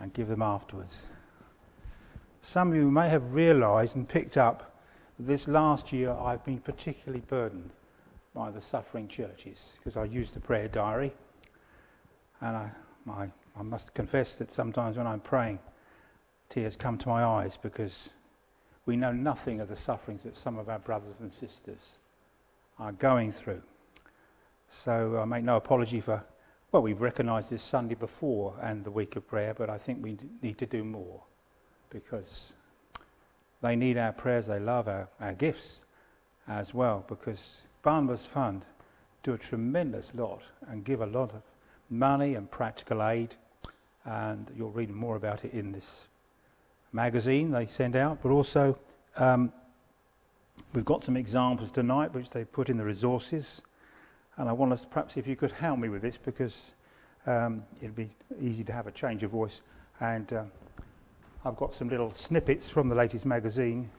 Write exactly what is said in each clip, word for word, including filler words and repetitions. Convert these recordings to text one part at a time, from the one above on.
and give them afterwards. Some of you may have realised and picked up that this last year I've been particularly burdened by the suffering churches, because I use the prayer diary, and I, my, I must confess that sometimes when I'm praying, tears come to my eyes, because we know nothing of the sufferings that some of our brothers and sisters are going through. So I make no apology for, well, we've recognised this Sunday before and the week of prayer, but I think we need to do more, because they need our prayers, they love our, our gifts as well, because Barnabas Fund do a tremendous lot and give a lot of money and practical aid, and you'll read more about it in this magazine they send out, but also um, we've got some examples tonight which they put in the resources, and I want us, perhaps if you could help me with this, because um, it'd be easy to have a change of voice, and uh, I've got some little snippets from the latest magazine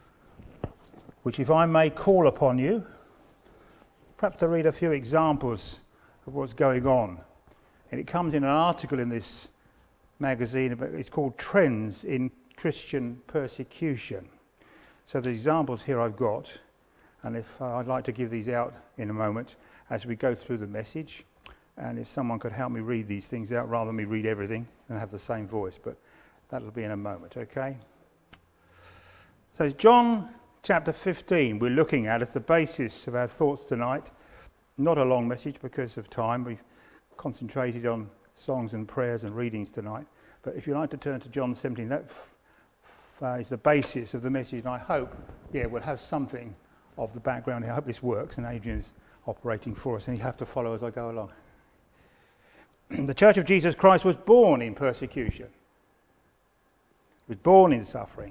which, if I may call upon you, perhaps to read a few examples of what's going on. And it comes in an article in this magazine, about, it's called Trends in Christian Persecution. So the examples here I've got, and if uh, I'd like to give these out in a moment as we go through the message, and if someone could help me read these things out rather than me read everything and have the same voice, but that'll be in a moment, okay? So it's John chapter fifteen we're looking at as the basis of our thoughts tonight. Not a long message because of time. We've concentrated on songs and prayers and readings tonight. But if you'd like to turn to John seventeen, that f- f- uh, is the basis of the message. And I hope, yeah, we'll have something of the background here. I hope this works, and Adrian's operating for us, and you have to follow as I go along. The Church of Jesus Christ was born in persecution. Was born in suffering.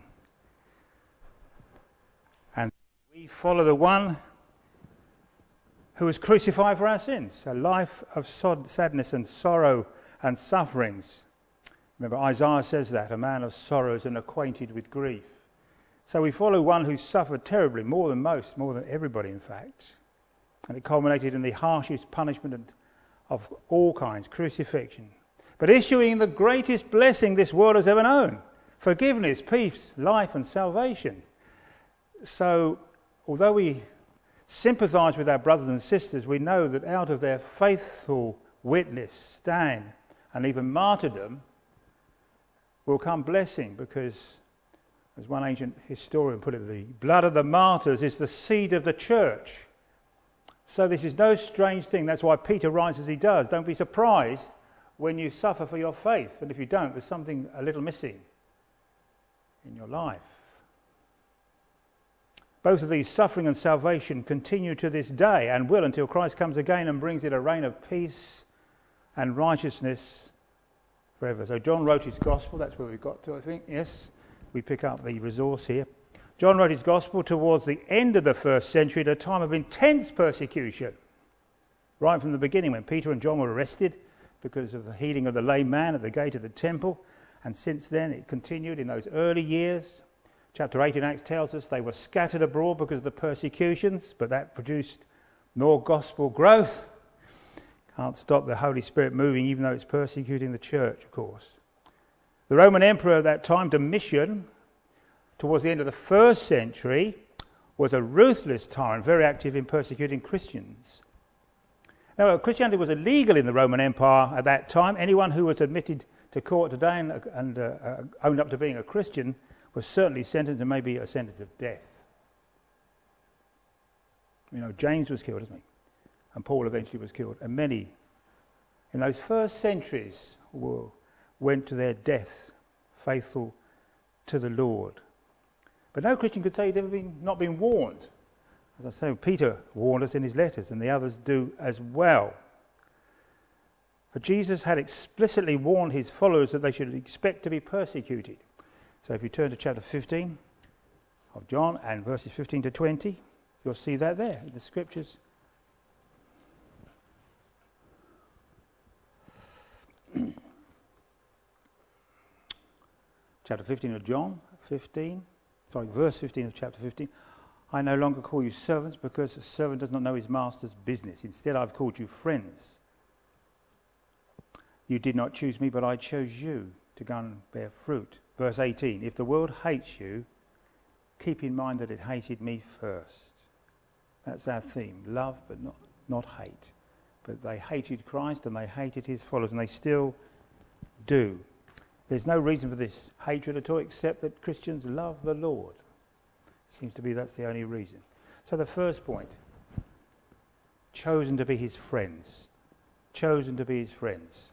And we follow the one who was crucified for our sins, a life of sod- sadness and sorrow and sufferings. Remember, Isaiah says that, a man of sorrows and acquainted with grief. So we follow one who suffered terribly, more than most, more than everybody in fact. And it culminated in the harshest punishment of all kinds, crucifixion. But issuing the greatest blessing this world has ever known: forgiveness, peace, life and salvation. So, although we sympathise with our brothers and sisters, we know that out of their faithful witness, stand, and even martyrdom will come blessing, because, as one ancient historian put it, the blood of the martyrs is the seed of the church. So this is no strange thing. That's why Peter writes as he does. Don't be surprised when you suffer for your faith. And if you don't, there's something a little missing in your life. Both of these, suffering and salvation, continue to this day and will until Christ comes again and brings it a reign of peace and righteousness forever. So John wrote his gospel. That's where we've got to, I think. Yes, we pick up the resource here. John wrote his gospel towards the end of the first century at a time of intense persecution. Right from the beginning, when Peter and John were arrested because of the healing of the lame man at the gate of the temple. And since then it continued in those early years. Chapter eight in Acts tells us they were scattered abroad because of the persecutions, but that produced more gospel growth. Can't stop the Holy Spirit moving, even though it's persecuting the church, of course. The Roman Emperor at that time, Domitian, towards the end of the first century, was a ruthless tyrant, very active in persecuting Christians. Now, Christianity was illegal in the Roman Empire at that time. Anyone who was admitted to court today and, and uh, uh, owned up to being a Christian was certainly sentenced, and maybe a sentence of death. You know, James was killed, isn't he? And Paul eventually was killed. And many in those first centuries were, went to their death, faithful to the Lord. But no Christian could say he'd ever been, not been warned. As I say, Peter warned us in his letters, and the others do as well. But Jesus had explicitly warned his followers that they should expect to be persecuted. So if you turn to chapter fifteen of John and verses fifteen to twenty, you'll see that there in the scriptures. Chapter fifteen of John, fifteen, sorry, verse fifteen of chapter fifteen. I no longer call you servants, because a servant does not know his master's business. Instead, I've called you friends. You did not choose me, but I chose you to go and bear fruit. Verse eighteen, if the world hates you, keep in mind that it hated me first. That's our theme, love but not, not hate. But they hated Christ and they hated his followers, and they still do. There's no reason for this hatred at all except that Christians love the Lord. Seems to be that's the only reason. So the first point, chosen to be his friends. Chosen to be his friends.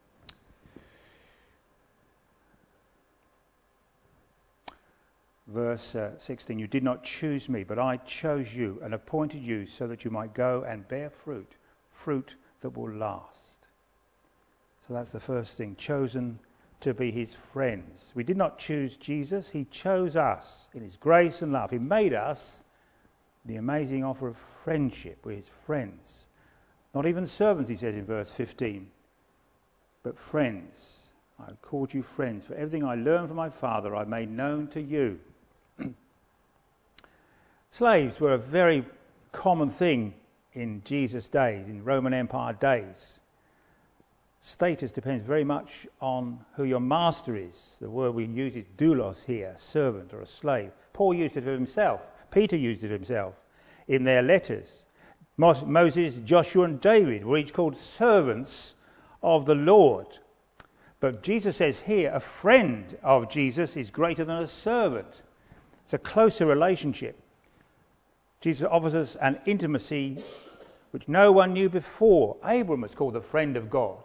Verse uh, sixteen, you did not choose me, but I chose you and appointed you so that you might go and bear fruit, fruit that will last. So that's the first thing, chosen to be his friends. We did not choose Jesus, he chose us in his grace and love. He made us the amazing offer of friendship with his friends. Not even servants, he says in verse fifteen, but friends. I called you friends, for everything I learned from my Father I made known to you. Slaves were a very common thing in Jesus' days, in Roman Empire days. Status depends very much on who your master is. The word we use is doulos here, servant or a slave. Paul used it of himself. Peter used it himself in their letters. Moses, Joshua and David were each called servants of the Lord. But Jesus says here, a friend of Jesus is greater than a servant. It's a closer relationship. Jesus offers us an intimacy which no one knew before. Abram was called the friend of God.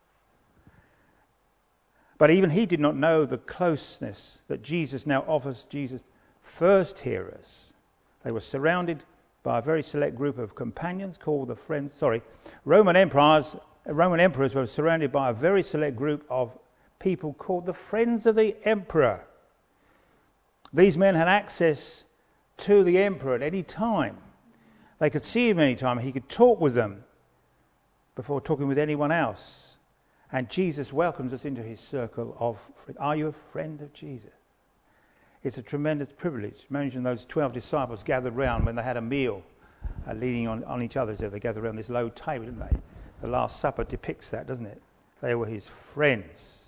But even he did not know the closeness that Jesus now offers Jesus' first hearers. They were surrounded by a very select group of companions called the friends. Sorry, Roman emperors, Roman emperors were surrounded by a very select group of people called the friends of the emperor. These men had access to the emperor at any time. They could see him any time. He could talk with them before talking with anyone else. And Jesus welcomes us into his circle of friends. Are you a friend of Jesus? It's a tremendous privilege. Imagine those twelve disciples gathered round when they had a meal, uh, leaning on, on each other. So they gathered around this low table, didn't they? The Last Supper depicts that, doesn't it? They were his friends.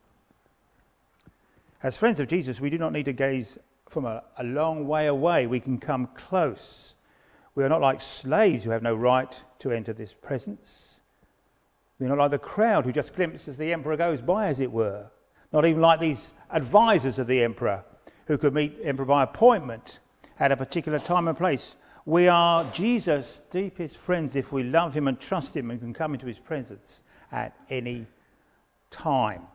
As friends of Jesus, we do not need to gaze from a, a long way away. We can come close. We are not like slaves who have no right to enter this presence. We're not like the crowd who just glimpse as the emperor goes by, as it were. Not even like these advisors of the emperor who could meet the emperor by appointment at a particular time and place. We are Jesus' deepest friends if we love him and trust him and can come into his presence at any time.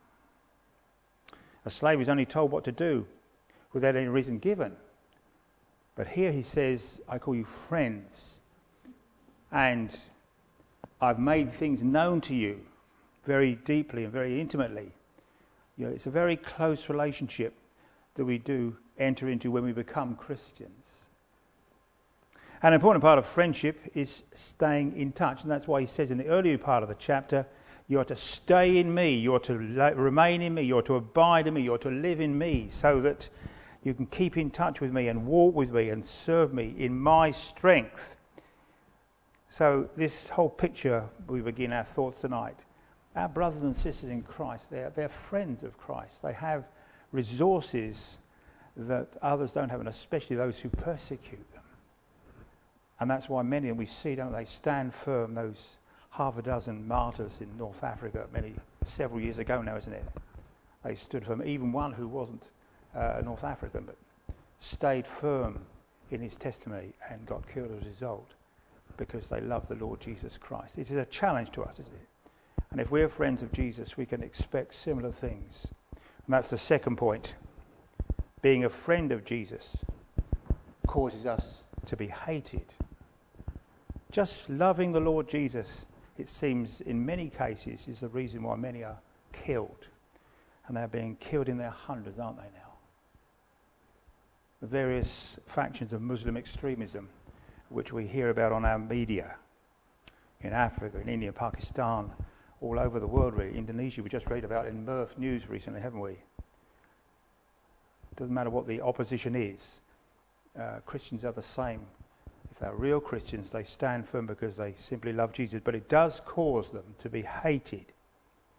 A slave is only told what to do without any reason given. But here he says, I call you friends, and I've made things known to you very deeply and very intimately. You know, it's a very close relationship that we do enter into when we become Christians. An important part of friendship is staying in touch, and that's why he says in the earlier part of the chapter, you are to stay in me, you are to remain in me, you are to abide in me, you are to live in me, so that you can keep in touch with me and walk with me and serve me in my strength. So this whole picture, we begin our thoughts tonight. Our brothers and sisters in Christ, they're, they're friends of Christ. They have resources that others don't have, and especially those who persecute them. And that's why many, and we see, don't they, stand firm, those half a dozen martyrs in North Africa many, several years ago now, isn't it? They stood firm, even one who wasn't uh, a North African, but stayed firm in his testimony and got killed as a result because they love the Lord Jesus Christ. It is a challenge to us, isn't it? And if we're friends of Jesus, we can expect similar things. And that's the second point. Being a friend of Jesus causes us to be hated. Just loving the Lord Jesus, it seems in many cases, is the reason why many are killed. And they're being killed in their hundreds, aren't they now? The various factions of Muslim extremism, which we hear about on our media, in Africa, in India, Pakistan, all over the world really. Indonesia, we just read about in Murph News recently, haven't we? It doesn't matter what the opposition is. Uh, Christians are the same. If they're real Christians, they stand firm because they simply love Jesus. But it does cause them to be hated.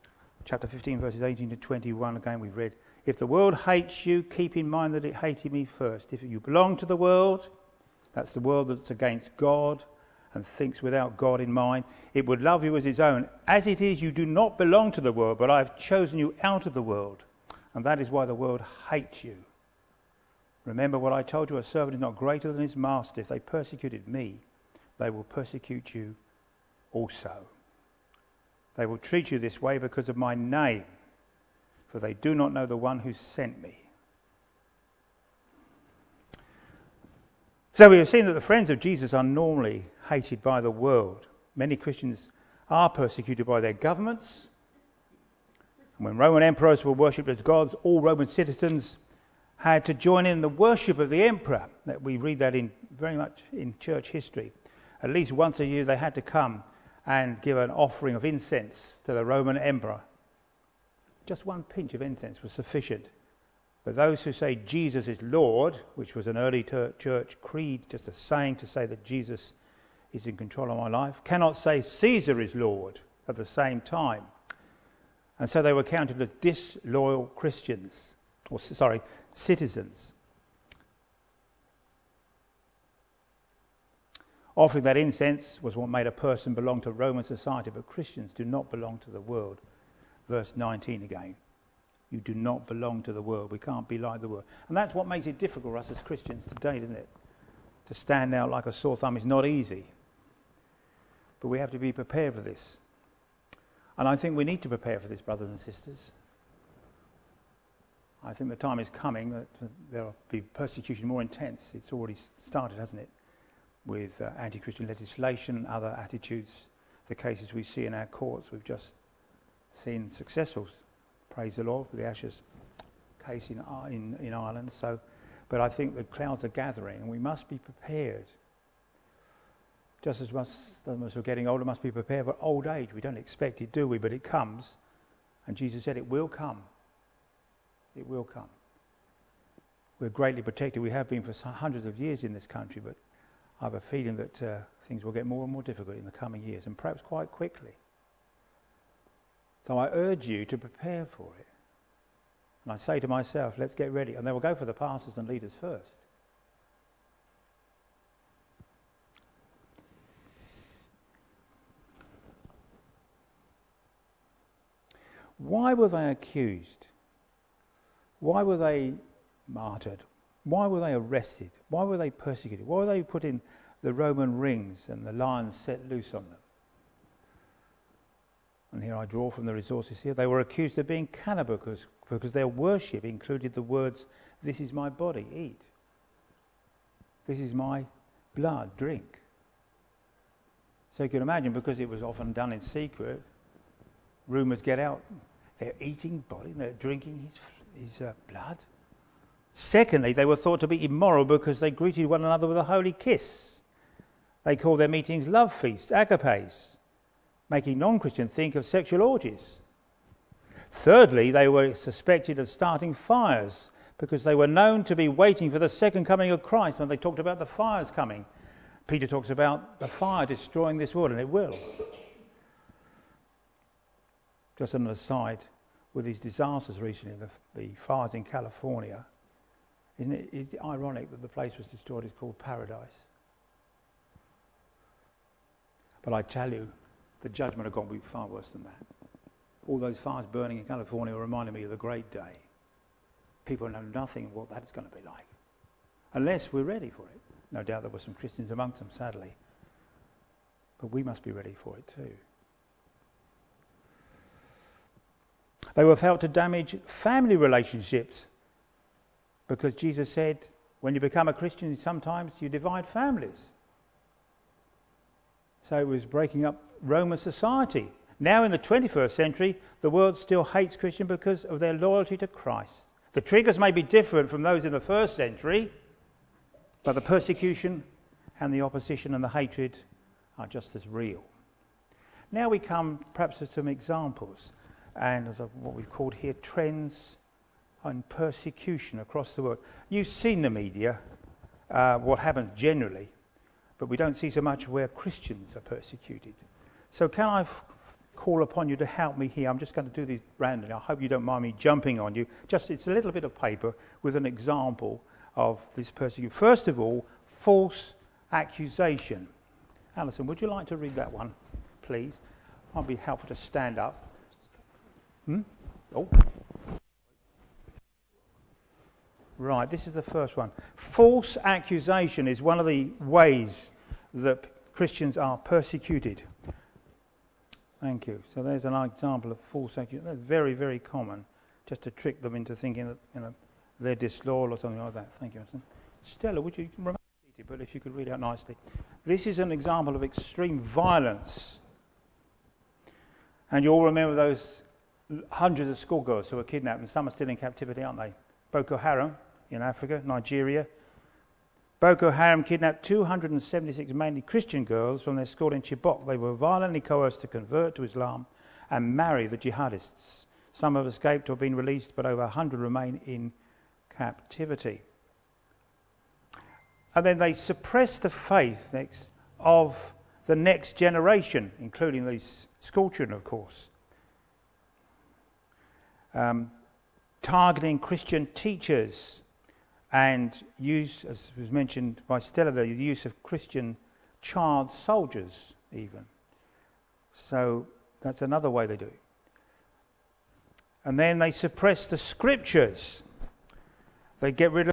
chapter fifteen, verses eighteen to twenty-one, again we've read, if the world hates you, keep in mind that it hated me first. If you belong to the world, that's the world that's against God and thinks without God in mind, it would love you as its own. As it is, you do not belong to the world, but I have chosen you out of the world, and that is why the world hates you. Remember what I told you, a servant is not greater than his master. If they persecuted me, they will persecute you also. They will treat you this way because of my name, for they do not know the one who sent me. So we have seen that the friends of Jesus are normally hated by the world. Many Christians are persecuted by their governments. And when Roman emperors were worshipped as gods, all Roman citizens had to join in the worship of the emperor. That we read that in very much in church history. At least once a year they had to come and give an offering of incense to the Roman emperor. Just one pinch of incense was sufficient. But those who say Jesus is Lord, which was an early ter- church creed, just a saying to say that Jesus is in control of my life, cannot say Caesar is Lord at the same time. And so they were counted as disloyal Christians, or sorry, citizens. Offering that incense was what made a person belong to Roman society, but Christians do not belong to the world. Verse nineteen again. You do not belong to the world. We can't be like the world. And that's what makes it difficult for us as Christians today, doesn't it? To stand out like a sore thumb is not easy. But we have to be prepared for this. And I think we need to prepare for this, brothers and sisters. I think the time is coming that there will be persecution more intense. It's already started, hasn't it? With uh, anti-Christian legislation and other attitudes. The cases we see in our courts, we've just seen successful, praise the Lord, with the Ashes case in, in, in Ireland. So, but I think the clouds are gathering and we must be prepared. Just as much as we're getting older, must be prepared for old age. We don't expect it, do we? But it comes. And Jesus said it will come. It will come. We're greatly protected. We have been for hundreds of years in this country, but I have a feeling that uh, things will get more and more difficult in the coming years, and perhaps quite quickly. So I urge you to prepare for it. And I say to myself, let's get ready. And they will go for the pastors and leaders first. Why were they accused? Why were they martyred? Why were they arrested? Why were they persecuted? Why were they put in the Roman rings and the lions set loose on them? And here I draw from the resources here. They were accused of being cannibals because, because their worship included the words, "This is my body, eat. This is my blood, drink." So you can imagine, because it was often done in secret, rumours get out. They're eating body, they're drinking his, his uh, blood. Secondly, they were thought to be immoral because they greeted one another with a holy kiss. They called their meetings love feasts, agapes, making non-Christians think of sexual orgies. Thirdly, they were suspected of starting fires because they were known to be waiting for the second coming of Christ. When they talked about the fires coming, Peter talks about the fire destroying this world, and it will. Just an aside, with these disasters recently, the, the fires in California, isn't it it's ironic that the place was destroyed is called paradise? But I tell you, the judgment of God will be far worse than that. All those fires burning in California reminded me of the great day. People know nothing of what that's going to be like, unless we're ready for it. No doubt there were some Christians amongst them, sadly. But we must be ready for it too. They were felt to damage family relationships because Jesus said, when you become a Christian, sometimes you divide families. So it was breaking up Roman society. Now in the twenty-first century, the world still hates Christians because of their loyalty to Christ. The triggers may be different from those in the first century, but the persecution and the opposition and the hatred are just as real. Now we come perhaps to some examples, and as what we've called here trends and persecution across the world. You've seen the media, uh, what happens generally, but we don't see so much where Christians are persecuted. So can I f- call upon you to help me here. I'm just going to do these randomly. I hope you don't mind me jumping on you. Just, it's a little bit of paper with an example of this persecution. First of all, false accusation. Alison, would you like to read that one, please? Might be helpful to stand up. Hmm? Oh. Right, this is the first one. False accusation is one of the ways that Christians are persecuted. Thank you. So there's an example of false accusation. That's very, very common, just to trick them into thinking that, you know, they're disloyal or something like that. Thank you, Alison. Stella, would you remain seated, but if you could read out nicely. This is an example of extreme violence. And you all remember those hundreds of schoolgirls who were kidnapped, and some are still in captivity, aren't they? Boko Haram in Africa, Nigeria. Boko Haram kidnapped two hundred seventy-six mainly Christian girls from their school in Chibok. They were violently coerced to convert to Islam and marry the jihadists. Some have escaped or been released, but over one hundred remain in captivity. And then they suppress the faith next of the next generation, including these school children, of course. Um, targeting Christian teachers and use, as was mentioned by Stella, the use of Christian child soldiers even. So that's another way they do it. And then they suppress the scriptures. They get rid of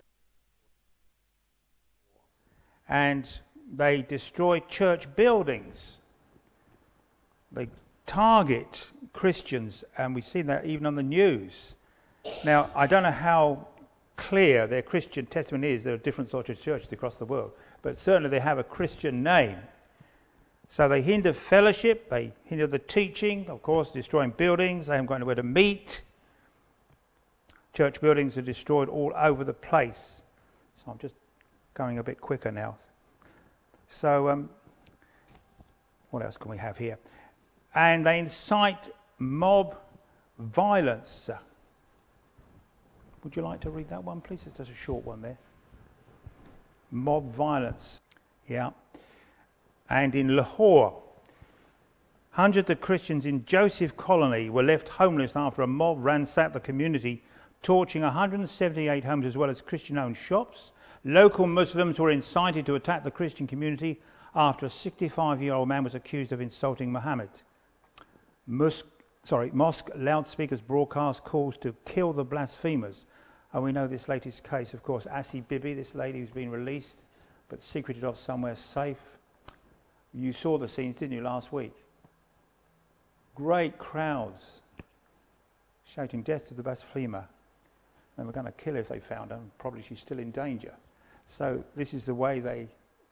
and they destroy church buildings. They target Christians, and we've seen that even on the news. Now, I don't know how clear their Christian testimony is. There are different sorts of churches across the world, but certainly they have a Christian name. So they hinder fellowship, they hinder the teaching, of course, destroying buildings, they haven't got anywhere to meet. Church buildings are destroyed all over the place. So I'm just going a bit quicker now. So, um, what else can we have here? And they incite mob violence. Would you like to read that one, please? It's just a short one there. Mob violence. Yeah. And in Lahore, hundreds of Christians in Joseph Colony were left homeless after a mob ransacked the community, torching one hundred seventy-eight homes as well as Christian-owned shops. Local Muslims were incited to attack the Christian community after a sixty-five-year-old man was accused of insulting Muhammad. Mus- sorry, mosque loudspeakers broadcast calls to kill the blasphemers. And we know this latest case, of course, Asi Bibi, this lady who's been released but secreted off somewhere safe. You saw the scenes, didn't you, last week? Great crowds shouting death to the blasphemer. They were going to kill her if they found her, and probably she's still in danger. So this is the way they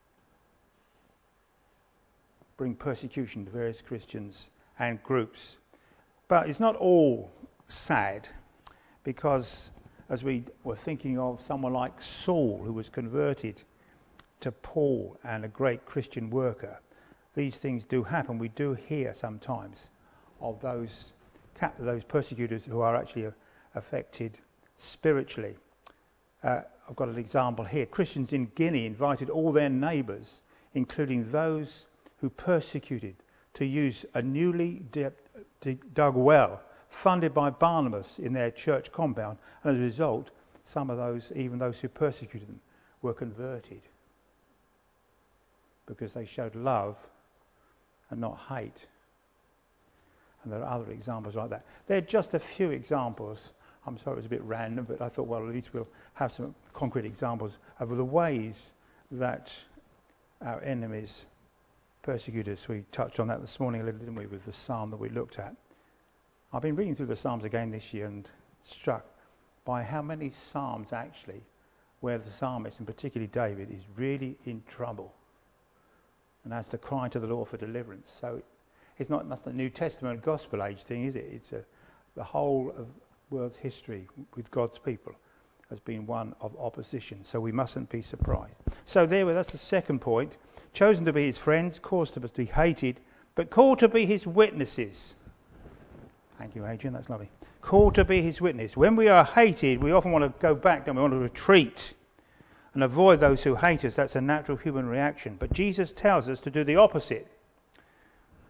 bring persecution to various Christians and groups. But it's not all sad, because as we were thinking of someone like Saul, who was converted to Paul and a great Christian worker, these things do happen. We do hear sometimes of those those persecutors who are actually affected spiritually. Uh, I've got an example here. Christians in Guinea invited all their neighbours, including those who persecuted, to use a newly de- de- dug well funded by Barnabas in their church compound, and as a result, some of those, even those who persecuted them, were converted because they showed love and not hate. And there are other examples like that. They're just a few examples. I'm sorry it was a bit random, but I thought, well, at least we'll have some concrete examples of the ways that our enemies persecute us. We touched on that this morning a little, didn't we, with the psalm that we looked at. I've been reading through the Psalms again this year and struck by how many Psalms actually where the psalmist, and particularly David, is really in trouble and has to cry to the Lord for deliverance. So it's not just a New Testament gospel age thing, is it? It's a, the whole of world's history with God's people has been one of opposition, so we mustn't be surprised. So there, that's the second point. Chosen to be his friends, caused to be hated, but called to be his witnesses. Thank you, Adrian, that's lovely. Called to be his witness. When we are hated, we often want to go back and we want to retreat and avoid those who hate us. That's a natural human reaction. But Jesus tells us to do the opposite.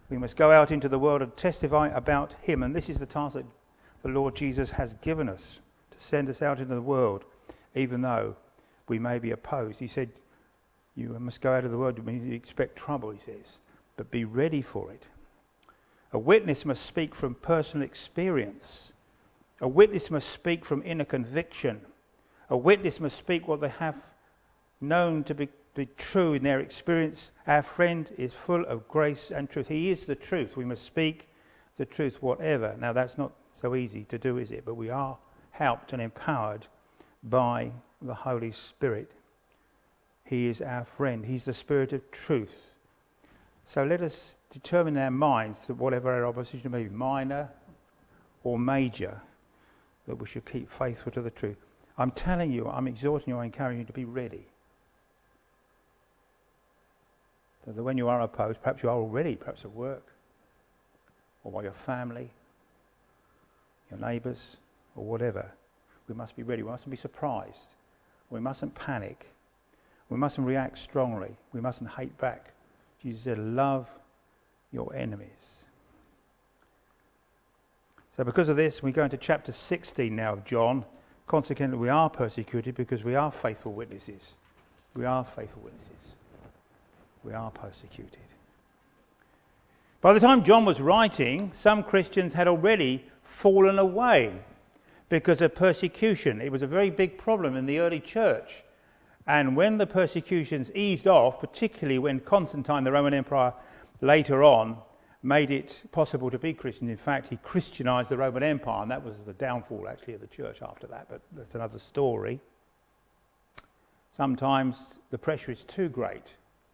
We must go out into the world and testify about him. And this is the task that the Lord Jesus has given us, to send us out into the world, even though we may be opposed. He said, you must go out of the world. You expect trouble, he says, but be ready for it. A witness must speak from personal experience. A witness must speak from inner conviction. A witness must speak what they have known to be, be true in their experience. Our friend is full of grace and truth. He is the truth. We must speak the truth, whatever. Now, that's not so easy to do, is it? But we are helped and empowered by the Holy Spirit. He is our friend. He's the Spirit of truth. So let us determine in our minds that whatever our opposition may be, minor or major, that we should keep faithful to the truth. I'm telling you, I'm exhorting you, I'm encouraging you to be ready. So that when you are opposed, perhaps you are already, perhaps at work, or by your family, your neighbours, or whatever, we must be ready. We mustn't be surprised. We mustn't panic. We mustn't react strongly. We mustn't hate back. Jesus said, love your enemies. So because of this, we go into chapter sixteen now of John. Consequently, we are persecuted because we are faithful witnesses. We are faithful witnesses. We are persecuted. By the time John was writing, some Christians had already fallen away because of persecution. It was a very big problem in the early church. And when the persecutions eased off, particularly when Constantine, the Roman Emperor, later on made it possible to be Christian. In fact, he Christianized the Roman Empire, and that was the downfall, actually, of the church after that, but that's another story. Sometimes the pressure is too great,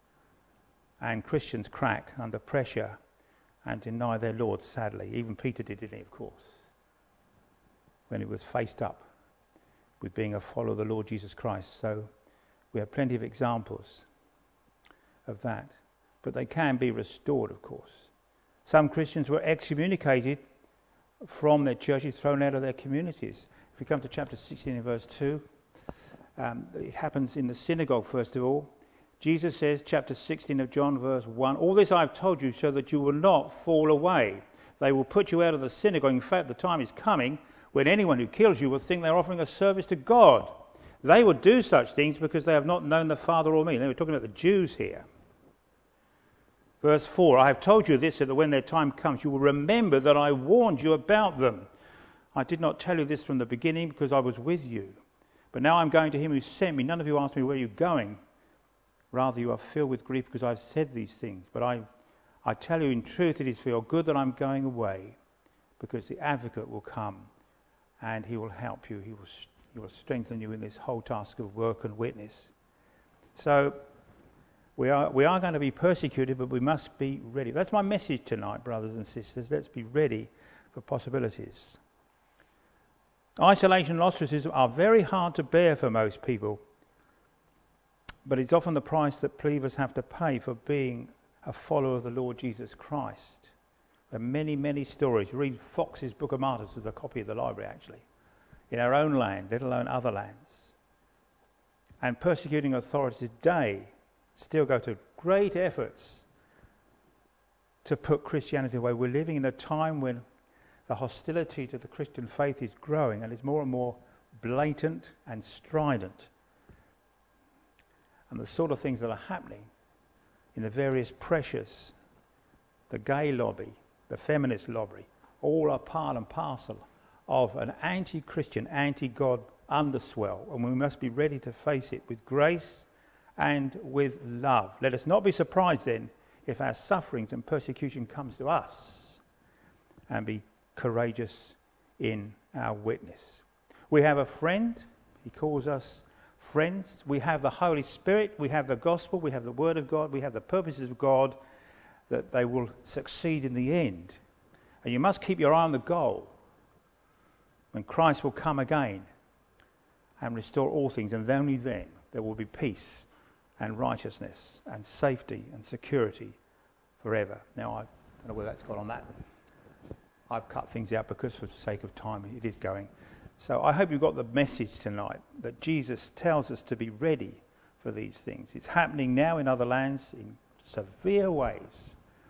and Christians crack under pressure and deny their Lord, sadly. Even Peter did, didn't he, of course, when he was faced up with being a follower of the Lord Jesus Christ. So we have plenty of examples of that. But they can be restored, of course. Some Christians were excommunicated from their churches, thrown out of their communities. If we come to chapter sixteen and verse two, um, it happens in the synagogue, first of all. Jesus says, chapter sixteen of John, verse one, all this I have told you so that you will not fall away. They will put you out of the synagogue. In fact, the time is coming when anyone who kills you will think they're offering a service to God. They will do such things because they have not known the Father or me. They were talking about the Jews here. Verse four, I have told you this so that when their time comes you will remember that I warned you about them. I did not tell you this from the beginning because I was with you. But now I'm going to him who sent me. None of you asked me where you're going. Rather you are filled with grief because I've said these things. But I, I tell you in truth it is for your good that I'm going away, because the advocate will come and he will help you. He will, he will strengthen you in this whole task of work and witness. So We are we are going to be persecuted, but we must be ready. That's my message tonight, brothers and sisters. Let's be ready for possibilities. Isolation and ostracism are very hard to bear for most people, but it's often the price that believers have to pay for being a follower of the Lord Jesus Christ. There are many, many stories. Read Fox's Book of Martyrs, there's a copy of the library actually, in our own land, let alone other lands. And persecuting authorities today still go to great efforts to put Christianity away. We're living in a time when the hostility to the Christian faith is growing and is more and more blatant and strident. And the sort of things that are happening in the various pressures, the gay lobby, the feminist lobby, all are part and parcel of an anti-Christian, anti-God underswell, and we must be ready to face it with grace and with love. Let us not be surprised then if our sufferings and persecution comes to us, and be courageous in our witness. We have a friend. He calls us friends. We have the Holy Spirit. We have the gospel. We have the word of God. We have the purposes of God, that they will succeed in the end. And you must keep your eye on the goal, when Christ will come again and restore all things, and only then there will be peace and righteousness and safety and security forever. Now, I don't know where that's got on that. I've cut things out because for the sake of time it is going. So I hope you got the message tonight that Jesus tells us to be ready for these things. It's happening now in other lands in severe ways.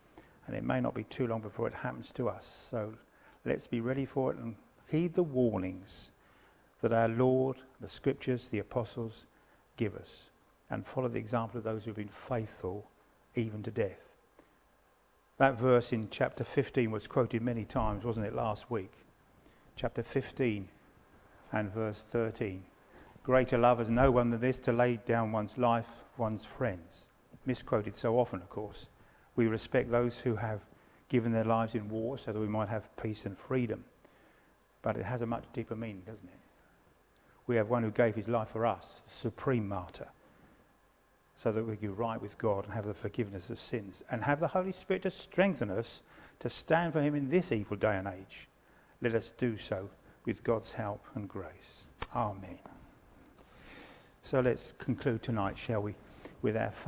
and it may not be too long before it happens to us. So let's be ready for it and heed the warnings that our Lord, the Scriptures, the Apostles give us, and follow the example of those who have been faithful even to death. That verse in chapter fifteen was quoted many times, wasn't it, last week? Chapter fifteen and verse thirteen. Greater love has no one than this, to lay down one's life for one's friends. Misquoted so often, of course. We respect those who have given their lives in war so that we might have peace and freedom. But it has a much deeper meaning, doesn't it? We have one who gave his life for us, the supreme martyr, so that we can be right with God and have the forgiveness of sins, and have the Holy Spirit to strengthen us to stand for him in this evil day and age. Let us do so with God's help and grace. Amen. So let's conclude tonight, shall we, with our